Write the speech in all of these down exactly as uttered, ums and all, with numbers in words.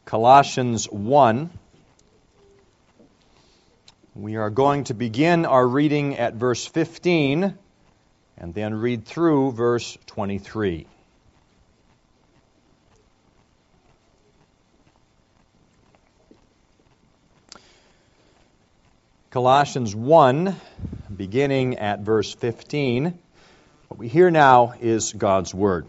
Colossians one. We are going to begin our reading at verse fifteen and then read through verse twenty-three. Colossians one, beginning at verse fifteen. What we hear now is God's Word.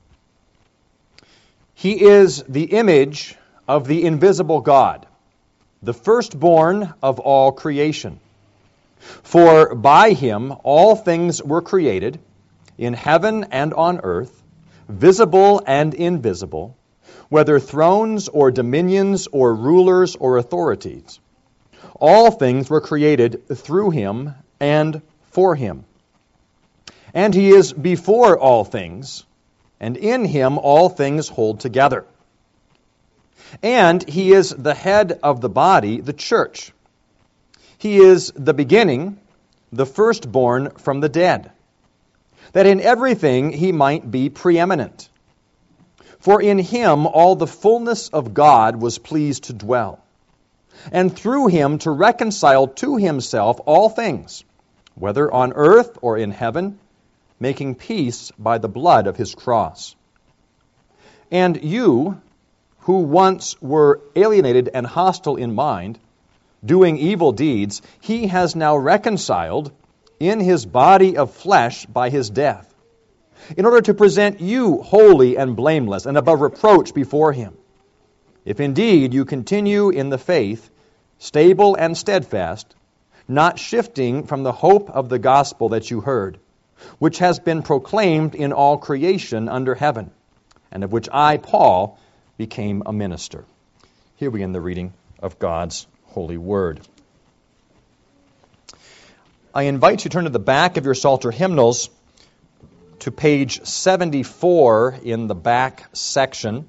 He is the image of the invisible God, the firstborn of all creation. For by him all things were created, in heaven and on earth, visible and invisible, whether thrones or dominions or rulers or authorities. All things were created through him and for him. And he is before all things, and in him all things hold together. And he is the head of the body, the church. He is the beginning, the firstborn from the dead, that in everything he might be preeminent. For in him all the fullness of God was pleased to dwell, and through him to reconcile to himself all things, whether on earth or in heaven, making peace by the blood of his cross. And you, who once were alienated and hostile in mind, doing evil deeds, he has now reconciled in his body of flesh by his death, in order to present you holy and blameless and above reproach before him. If indeed you continue in the faith, stable and steadfast, not shifting from the hope of the gospel that you heard, which has been proclaimed in all creation under heaven, and of which I, Paul, became a minister. Here we begin the reading of God's holy word. I invite you to turn to the back of your Psalter hymnals to page seventy-four in the back section.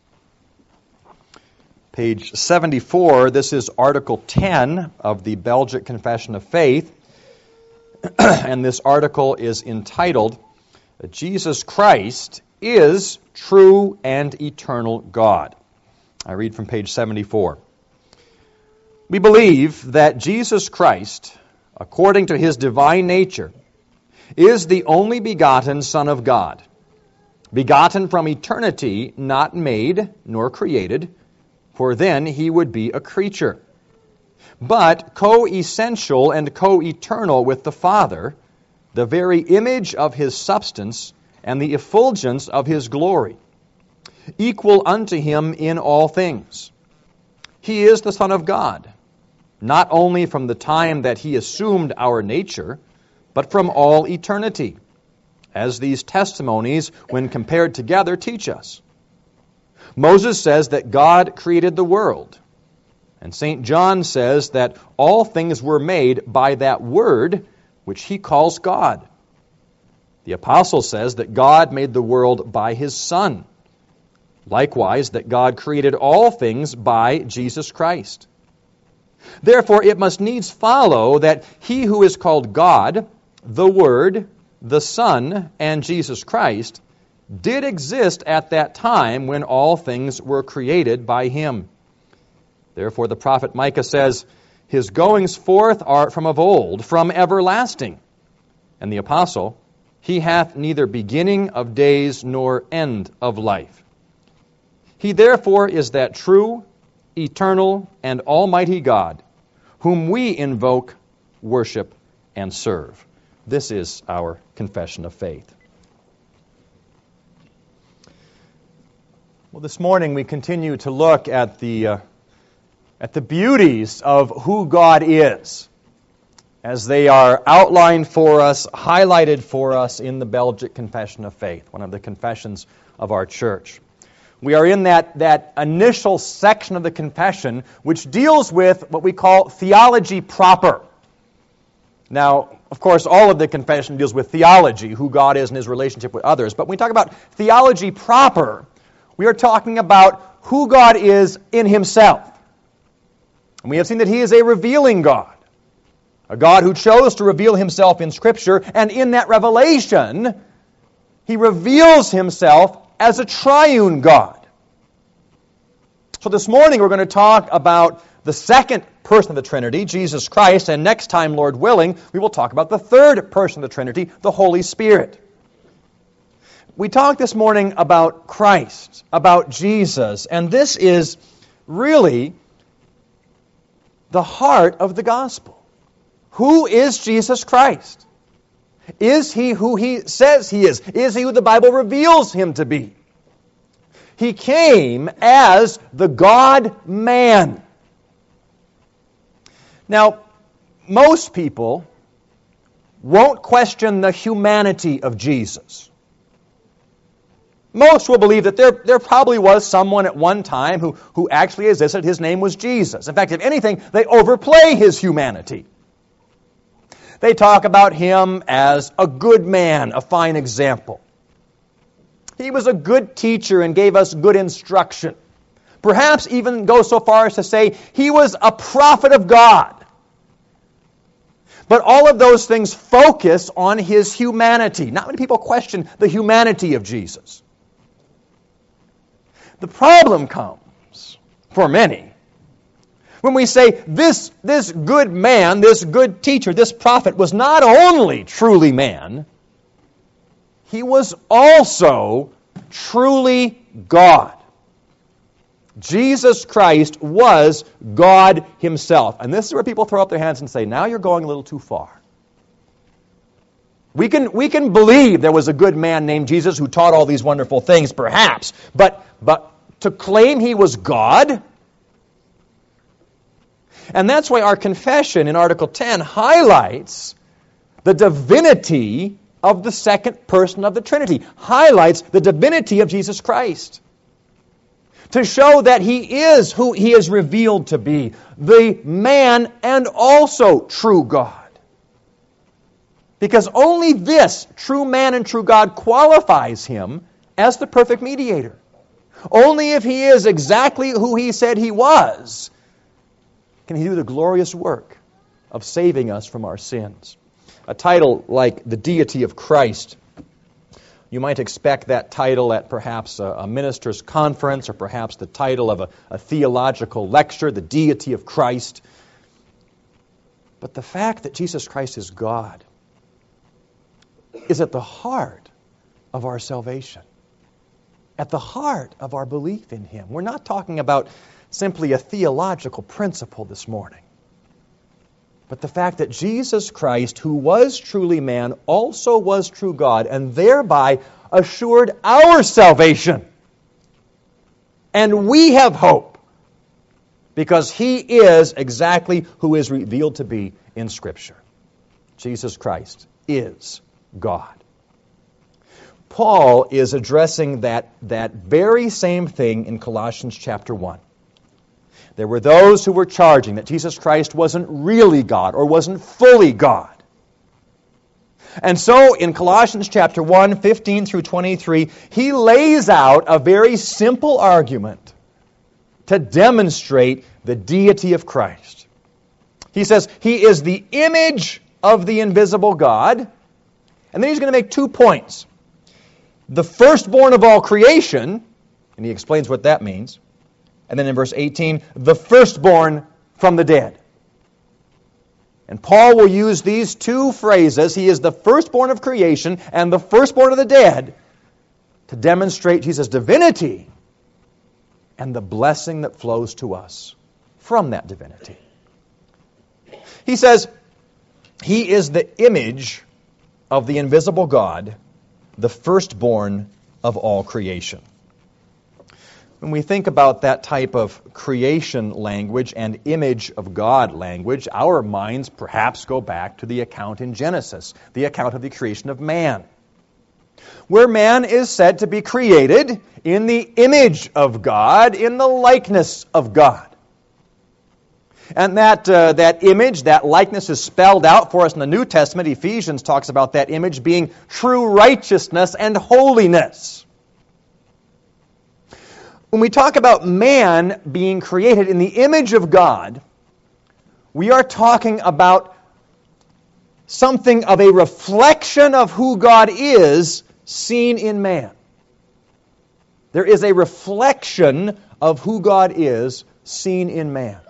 Page seventy-four, this is Article ten of the Belgic Confession of Faith, and this article is entitled, Jesus Christ is true and eternal God. I read from page seventy-four. We believe that Jesus Christ, according to his divine nature, is the only begotten Son of God, begotten from eternity, not made nor created, for then he would be a creature, but co-essential and co-eternal with the Father, the very image of his substance and the effulgence of his glory, equal unto him in all things. He is the Son of God, not only from the time that he assumed our nature, but from all eternity, as these testimonies, when compared together, teach us. Moses says that God created the world, and Saint John says that all things were made by that word which he calls God. The apostle says that God made the world by his Son. Likewise, that God created all things by Jesus Christ. Therefore, it must needs follow that he who is called God, the Word, the Son, and Jesus Christ, did exist at that time when all things were created by him. Therefore, the prophet Micah says, his goings forth are from of old, from everlasting. And the apostle, he hath neither beginning of days nor end of life. He therefore is that true, eternal, and almighty God, whom we invoke, worship, and serve. This is our confession of faith. Well, this morning we continue to look at the uh, at the beauties of who God is, as they are outlined for us, highlighted for us in the Belgic Confession of Faith, one of the confessions of our church. We are in that, that initial section of the confession which deals with what we call theology proper. Now, of course, all of the confession deals with theology, who God is and his relationship with others. But when we talk about theology proper, we are talking about who God is in himself. And we have seen that he is a revealing God, a God who chose to reveal himself in Scripture, and in that revelation, he reveals himself as a triune God. So this morning we're going to talk about the second person of the Trinity, Jesus Christ, and next time, Lord willing, we will talk about the third person of the Trinity, the Holy Spirit. We talked this morning about Christ, about Jesus, and this is really the heart of the gospel. Who is Jesus Christ? Is He who He says He is? Is He who the Bible reveals Him to be? He came as the God-man. Now, most people won't question the humanity of Jesus. Most will believe that there, there probably was someone at one time who, who actually existed. His name was Jesus. In fact, if anything, they overplay His humanity. They talk about Him as a good man, a fine example. He was a good teacher and gave us good instruction. Perhaps even go so far as to say He was a prophet of God. But all of those things focus on His humanity. Not many people question the humanity of Jesus. The problem comes, for many, when we say this, this good man, this good teacher, this prophet was not only truly man, He was also truly God. Jesus Christ was God Himself. And this is where people throw up their hands and say, now you're going a little too far. We can, we can believe there was a good man named Jesus who taught all these wonderful things, perhaps. But, but to claim He was God? And that's why our confession in Article ten highlights the divinity of the second person of the Trinity. Highlights the divinity of Jesus Christ. To show that He is who He is revealed to be, the man and also true God. Because only this, true man and true God, qualifies Him as the perfect mediator. Only if He is exactly who He said He was, can He do the glorious work of saving us from our sins. A title like the deity of Christ, you might expect that title at perhaps a, a minister's conference or perhaps the title of a, a theological lecture, the deity of Christ. But the fact that Jesus Christ is God is at the heart of our salvation, at the heart of our belief in Him. We're not talking about simply a theological principle this morning, but the fact that Jesus Christ, who was truly man, also was true God, and thereby assured our salvation. And we have hope, because He is exactly who is revealed to be in Scripture. Jesus Christ is God. Paul is addressing that, that very same thing in Colossians chapter one. There were those who were charging that Jesus Christ wasn't really God or wasn't fully God. And so in Colossians chapter one, fifteen through twenty-three, he lays out a very simple argument to demonstrate the deity of Christ. He says He is the image of the invisible God. And then he's going to make two points. The firstborn of all creation, and he explains what that means. And then in verse eighteen, the firstborn from the dead. And Paul will use these two phrases, He is the firstborn of creation and the firstborn of the dead, to demonstrate Jesus' divinity and the blessing that flows to us from that divinity. He says, He is the image of the invisible God, the firstborn of all creation. When we think about that type of creation language and image of God language, our minds perhaps go back to the account in Genesis, the account of the creation of man, where man is said to be created in the image of God, in the likeness of God. And that, uh, that image, that likeness is spelled out for us in the New Testament. Ephesians talks about that image being true righteousness and holiness. When we talk about man being created in the image of God, we are talking about something of a reflection of who God is seen in man. There is a reflection of who God is seen in man.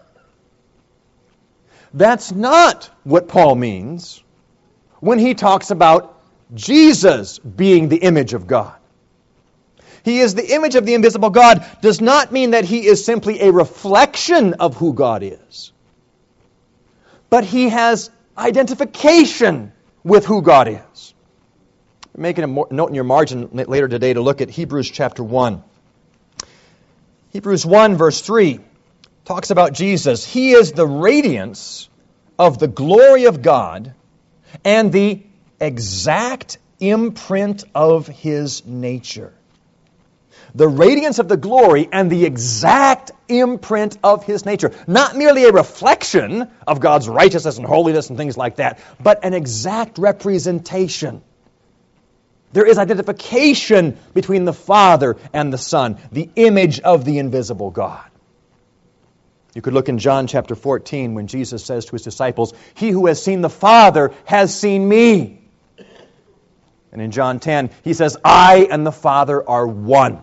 That's not what Paul means when he talks about Jesus being the image of God. He is the image of the invisible God does not mean that he is simply a reflection of who God is. But he has identification with who God is. I'm making a note in your margin later today to look at Hebrews chapter one. Hebrews one verse three talks about Jesus. He is the radiance of the glory of God and the exact imprint of his nature. The radiance of the glory and the exact imprint of his nature. Not merely a reflection of God's righteousness and holiness and things like that, but an exact representation. There is identification between the Father and the Son, the image of the invisible God. You could look in John chapter fourteen when Jesus says to his disciples, "He who has seen the Father has seen me." And in John ten, he says, "I and the Father are one."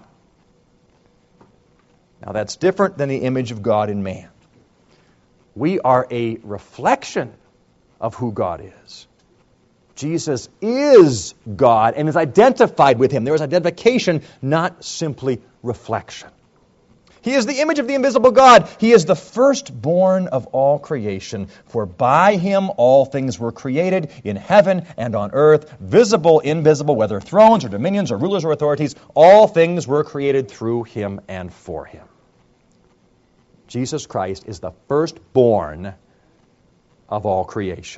Now that's different than the image of God in man. We are a reflection of who God is. Jesus is God and is identified with him. There is identification, not simply reflection. He is the image of the invisible God. He is the firstborn of all creation. For by him all things were created in heaven and on earth, visible, invisible, whether thrones or dominions or rulers or authorities. All things were created through him and for him. Jesus Christ is the firstborn of all creation.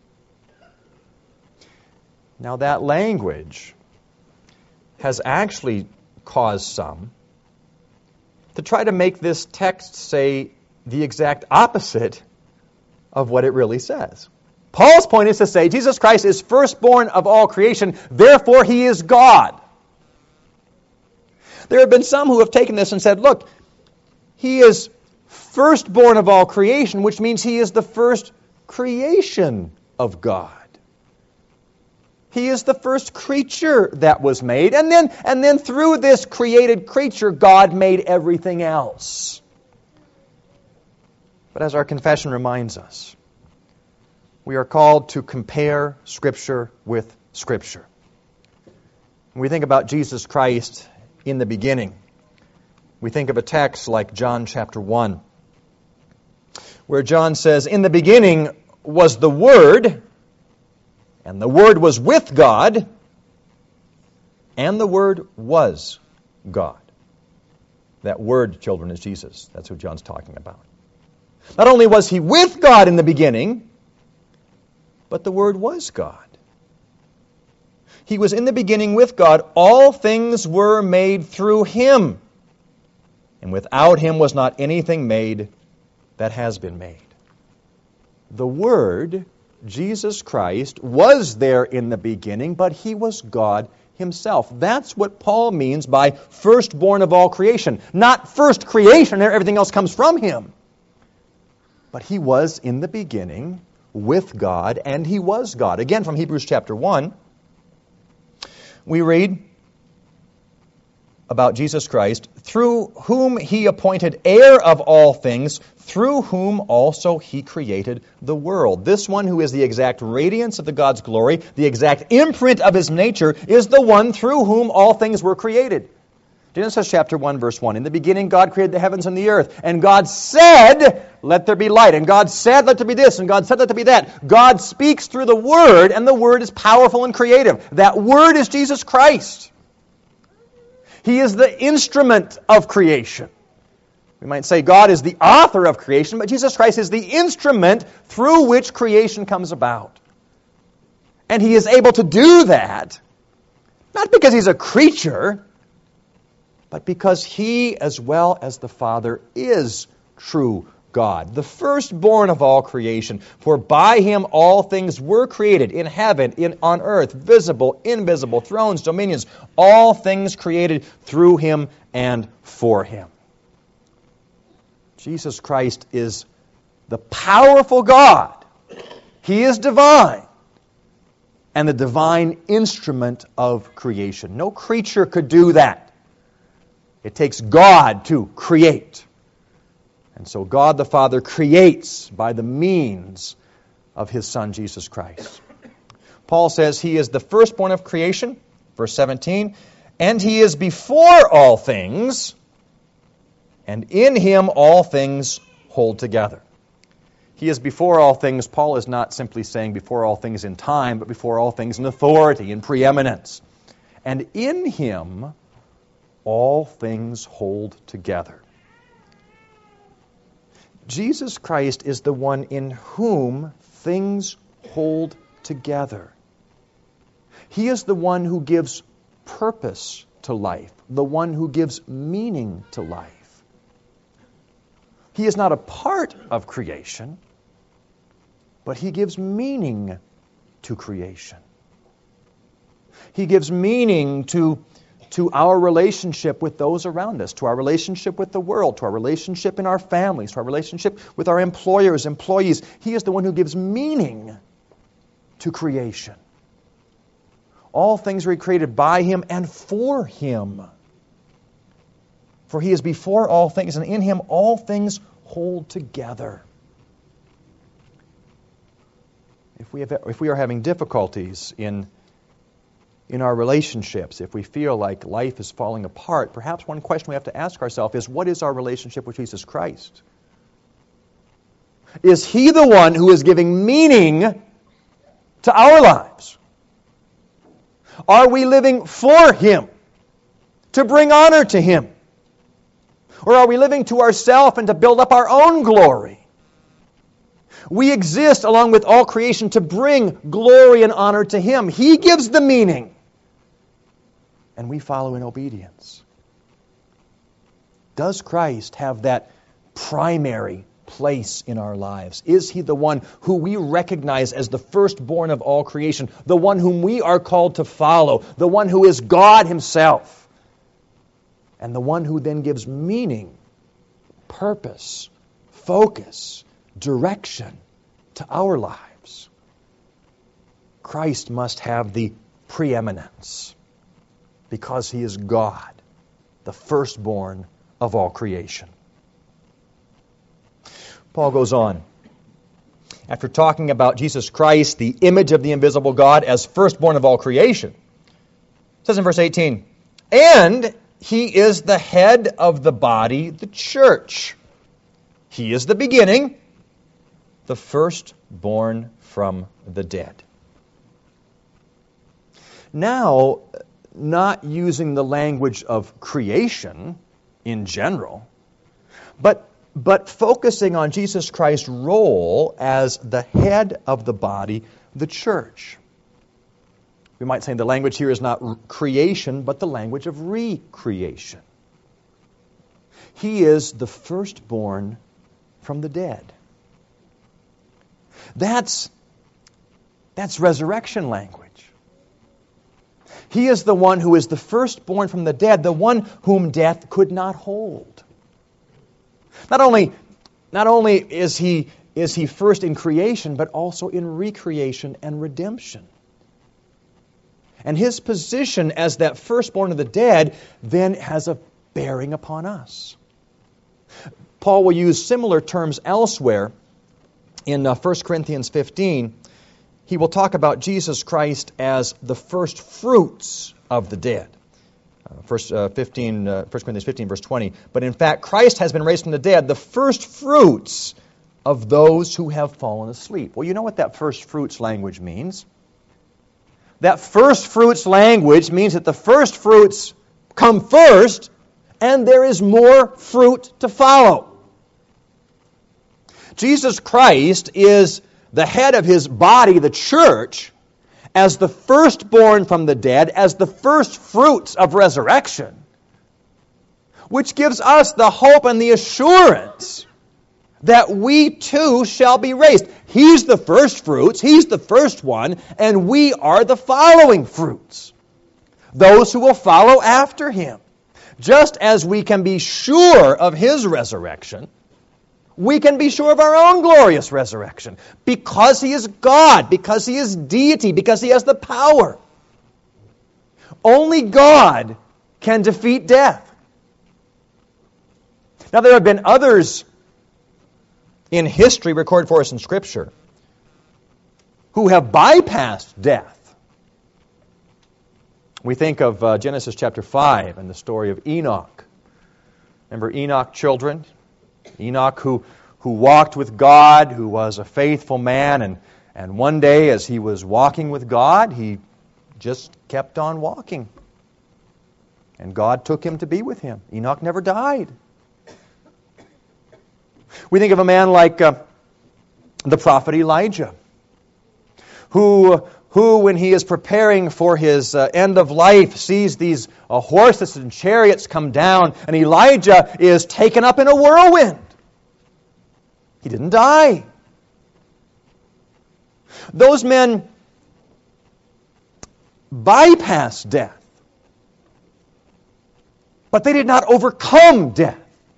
Now that language has actually caused some to try to make this text say the exact opposite of what it really says. Paul's point is to say Jesus Christ is firstborn of all creation, therefore he is God. There have been some who have taken this and said, look, he is firstborn of all creation, which means he is the first creation of God. He is the first creature that was made. And then, and then through this created creature, God made everything else. But as our confession reminds us, we are called to compare Scripture with Scripture. When we think about Jesus Christ in the beginning, we think of a text like John chapter one, where John says, "In the beginning was the Word, and the Word was with God, and the Word was God." That Word, children, is Jesus. That's who John's talking about. Not only was he with God in the beginning, but the Word was God. He was in the beginning with God. All things were made through him, and without him was not anything made that has been made. The Word, Jesus Christ, was there in the beginning, but he was God himself. That's what Paul means by firstborn of all creation. Not first creation, everything else comes from him. But he was in the beginning with God, and he was God. Again, from Hebrews chapter one, we read about Jesus Christ, through whom he appointed heir of all things, through whom also he created the world. This one who is the exact radiance of the God's glory, the exact imprint of his nature, is the one through whom all things were created. Genesis chapter one, verse one. In the beginning God created the heavens and the earth. And God said, let there be light. And God said, let there be this. And God said, let there be that. God speaks through the Word, and the Word is powerful and creative. That Word is Jesus Christ. He is the instrument of creation. We might say God is the author of creation, but Jesus Christ is the instrument through which creation comes about. And he is able to do that, not because he's a creature, but because he, as well as the Father, is true God, the firstborn of all creation. For by him all things were created, in heaven, in on earth, visible, invisible, thrones, dominions, all things created through him and for him. Jesus Christ is the powerful God. He is divine, and the divine instrument of creation. No creature could do that. It takes God to create. And so God the Father creates by the means of His Son, Jesus Christ. Paul says He is the firstborn of creation, verse seventeen, and He is before all things, and in Him all things hold together. He is before all things. Paul is not simply saying before all things in time, but before all things in authority, in preeminence. And in Him all things hold together. Jesus Christ is the one in whom things hold together. He is the one who gives purpose to life, the one who gives meaning to life. He is not a part of creation, but He gives meaning to creation. He gives meaning to, to our relationship with those around us, to our relationship with the world, to our relationship in our families, to our relationship with our employers, employees. He is the one who gives meaning to creation. All things were created by Him and for Him. For He is before all things, and in Him all things hold together. If we have, if we are having difficulties in in our relationships, if we feel like life is falling apart, perhaps one question we have to ask ourselves is, what is our relationship with Jesus Christ? Is He the one who is giving meaning to our lives? Are we living for Him, to bring honor to Him? Or are we living to ourselves and to build up our own glory? We exist along with all creation to bring glory and honor to Him. He gives the meaning, and we follow in obedience. Does Christ have that primary place in our lives? Is He the one who we recognize as the firstborn of all creation, the one whom we are called to follow, the one who is God Himself, and the one who then gives meaning, purpose, focus, direction to our lives? Christ must have the preeminence because He is God, the firstborn of all creation. Paul goes on. After talking about Jesus Christ, the image of the invisible God, as firstborn of all creation, it says in verse eighteen, and He is the head of the body, the church. He is the beginning, the firstborn from the dead. Now, not using the language of creation in general, but but focusing on Jesus Christ's role as the head of the body, the church. We might say the language here is not creation, but the language of recreation. He is the firstborn from the dead. That's, that's resurrection language. He is the one who is the firstborn from the dead, the one whom death could not hold. Not only, not only is he, is he first in creation, but also in recreation and redemption. And His position as that firstborn of the dead then has a bearing upon us. Paul will use similar terms elsewhere in uh, First Corinthians fifteen. He will talk about Jesus Christ as the first fruits of the dead. Uh, first, uh, fifteen, uh, First Corinthians fifteen, verse twenty. But in fact, Christ has been raised from the dead, the first fruits of those who have fallen asleep. Well, you know what that first fruits language means. That first fruits language means that the first fruits come first, and there is more fruit to follow. Jesus Christ is the head of His body, the church, as the firstborn from the dead, as the first fruits of resurrection, which gives us the hope and the assurance that we too shall be raised. He's the first fruits, He's the first one, and we are the following fruits, those who will follow after Him. Just as we can be sure of His resurrection, we can be sure of our own glorious resurrection because He is God, because He is deity, because He has the power. Only God can defeat death. Now, there have been others in history recorded for us in Scripture who have bypassed death. We think of uh, Genesis chapter five and the story of Enoch. Remember Enoch, children? Enoch who, who walked with God, who was a faithful man, and, and one day as he was walking with God, he just kept on walking. And God took him to be with him. Enoch never died. We think of a man like uh, the prophet Elijah, who, who, when he is preparing for his uh, end of life, sees these uh, horses and chariots come down, and Elijah is taken up in a whirlwind. He didn't die. Those men bypassed death, but they did not overcome death.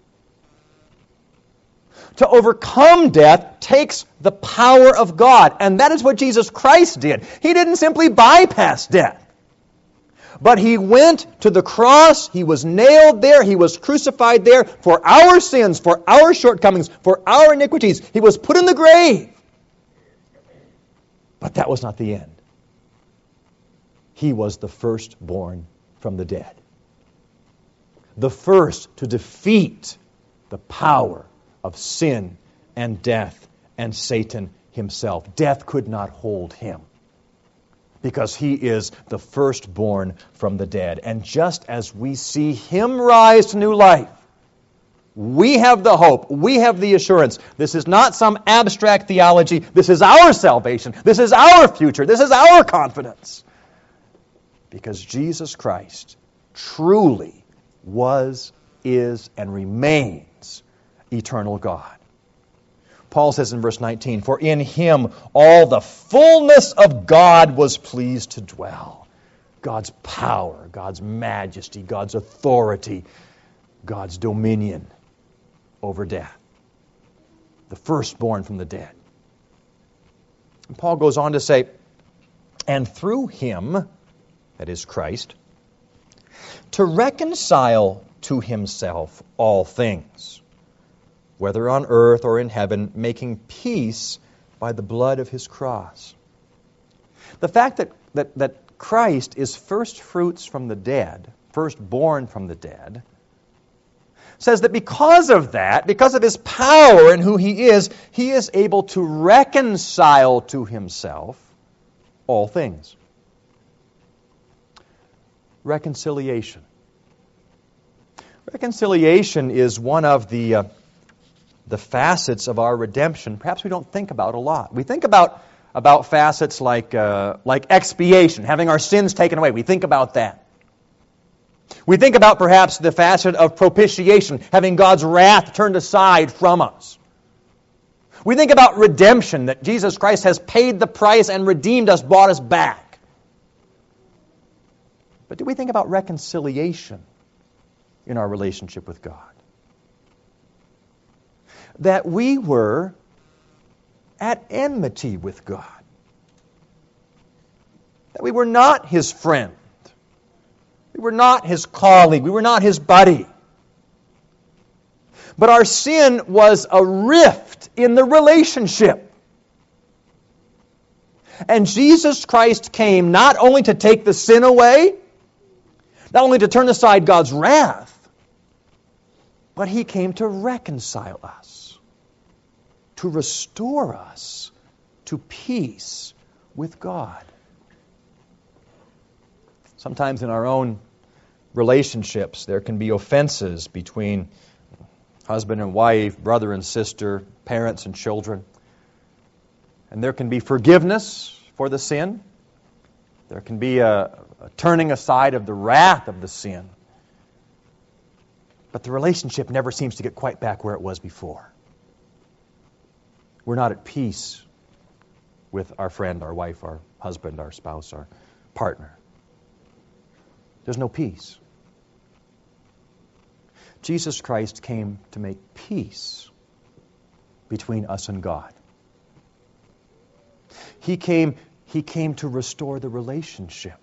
To overcome death takes the power of God, and that is what Jesus Christ did. He didn't simply bypass death, but He went to the cross, He was nailed there, He was crucified there for our sins, for our shortcomings, for our iniquities. He was put in the grave. But that was not the end. He was the firstborn from the dead. The first to defeat the power of sin and death and Satan himself. Death could not hold Him because He is the firstborn from the dead. And just as we see Him rise to new life, we have the hope, we have the assurance. This is not some abstract theology. This is our salvation. This is our future. This is our confidence. Because Jesus Christ truly was, is, and remains eternal God. Paul says in verse nineteen, "For in Him all the fullness of God was pleased to dwell." God's power, God's majesty, God's authority, God's dominion over death. The firstborn from the dead. And Paul goes on to say, "And through Him," that is Christ, "to reconcile to Himself all things, whether on earth or in heaven, making peace by the blood of His cross." The fact that, that, that Christ is first fruits from the dead, firstborn from the dead, says that because of that, because of His power and who He is, He is able to reconcile to Himself all things. Reconciliation. Reconciliation is one of the uh, the facets of our redemption perhaps we don't think about a lot. We think about, about facets like, uh, like expiation, having our sins taken away. We think about that. We think about perhaps the facet of propitiation, having God's wrath turned aside from us. We think about redemption, that Jesus Christ has paid the price and redeemed us, bought us back. But do we think about reconciliation in our relationship with God? That we were at enmity with God. That we were not His friend. We were not His colleague. We were not His buddy. But our sin was a rift in the relationship. And Jesus Christ came not only to take the sin away, not only to turn aside God's wrath, but He came to reconcile us, to restore us to peace with God. Sometimes in our own relationships, there can be offenses between husband and wife, brother and sister, parents and children. And there can be forgiveness for the sin. There can be a, a turning aside of the wrath of the sin. But the relationship never seems to get quite back where it was before. We're not at peace with our friend, our wife, our husband, our spouse, our partner. There's no peace. Jesus Christ came to make peace between us and God. He came, he came to restore the relationship.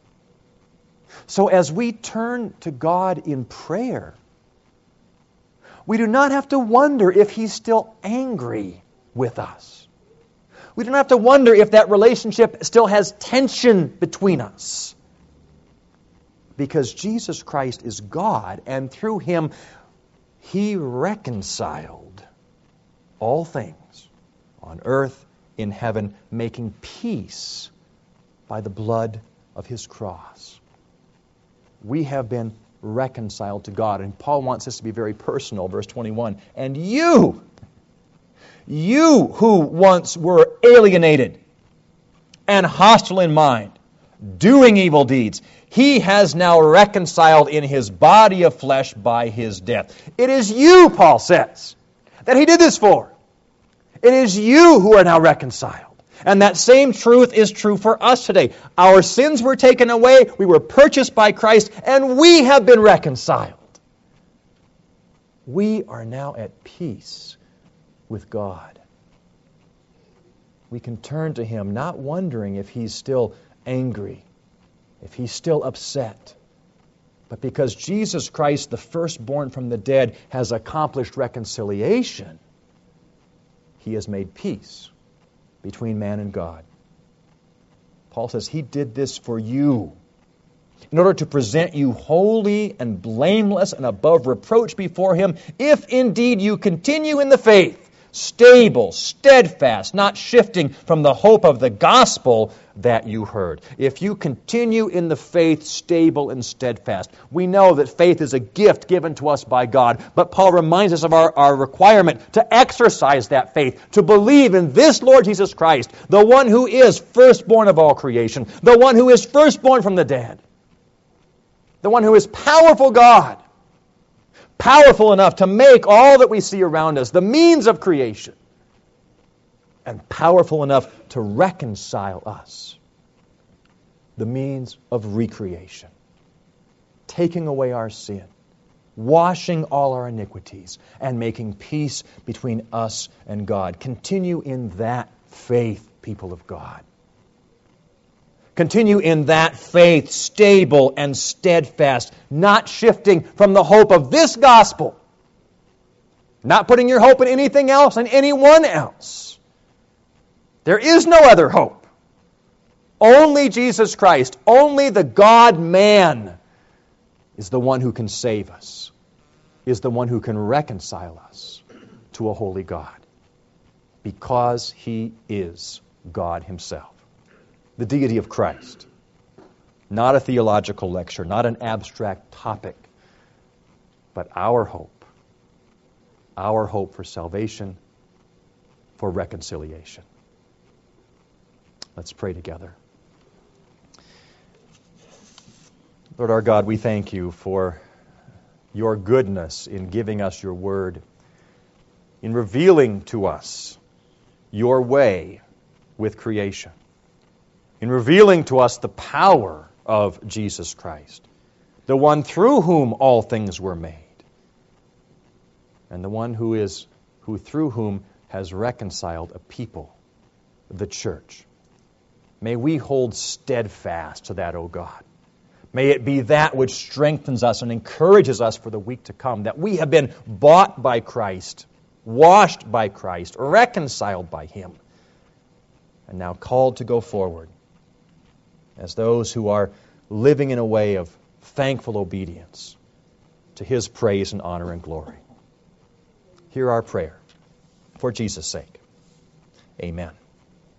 So as we turn to God in prayer, We do not have to wonder if He's still angry with us. We don't have to wonder if that relationship still has tension between us. Because Jesus Christ is God, and through Him, He reconciled all things on earth, in heaven, making peace by the blood of His cross. We have been reconciled to God. And Paul wants this to be very personal, verse twenty-one. And you, you who once were alienated and hostile in mind, doing evil deeds, He has now reconciled in His body of flesh by His death. It is you, Paul says, that He did this for. It is you who are now reconciled. And that same truth is true for us today. Our sins were taken away, we were purchased by Christ, and we have been reconciled. We are now at peace with God. We can turn to Him, not wondering if He's still angry, if He's still upset, but because Jesus Christ, the firstborn from the dead, has accomplished reconciliation, He has made peace between man and God. Paul says He did this for you in order to present you holy and blameless and above reproach before Him, if indeed you continue in the faith, stable, steadfast, not shifting from the hope of the gospel that you heard. If you continue in the faith, stable and steadfast. We know that faith is a gift given to us by God, but Paul reminds us of our, our requirement to exercise that faith, to believe in this Lord Jesus Christ, the one who is firstborn of all creation, the one who is firstborn from the dead, the one who is powerful God, powerful enough to make all that we see around us, the means of creation, and powerful enough to reconcile us, the means of recreation, taking away our sin, washing all our iniquities, and making peace between us and God. Continue in that faith, people of God. Continue in that faith, stable and steadfast, not shifting from the hope of this gospel, not putting your hope in anything else and anyone else. There is no other hope. Only Jesus Christ, only the God-man is the one who can save us, is the one who can reconcile us to a holy God, because He is God Himself. The deity of Christ. Not a theological lecture, not an abstract topic, but our hope. Our hope for salvation, for reconciliation. Let's pray together. Lord our God, we thank You for Your goodness in giving us Your word, in revealing to us Your way with creation, in revealing to us the power of Jesus Christ, the one through whom all things were made, and the one who is who through whom has reconciled a people, the church. May we hold steadfast to that, O God. May it be that which strengthens us and encourages us for the week to come, that we have been bought by Christ, washed by Christ, reconciled by Him, and now called to go forward as those who are living in a way of thankful obedience to His praise and honor and glory. Hear our prayer for Jesus' sake. Amen.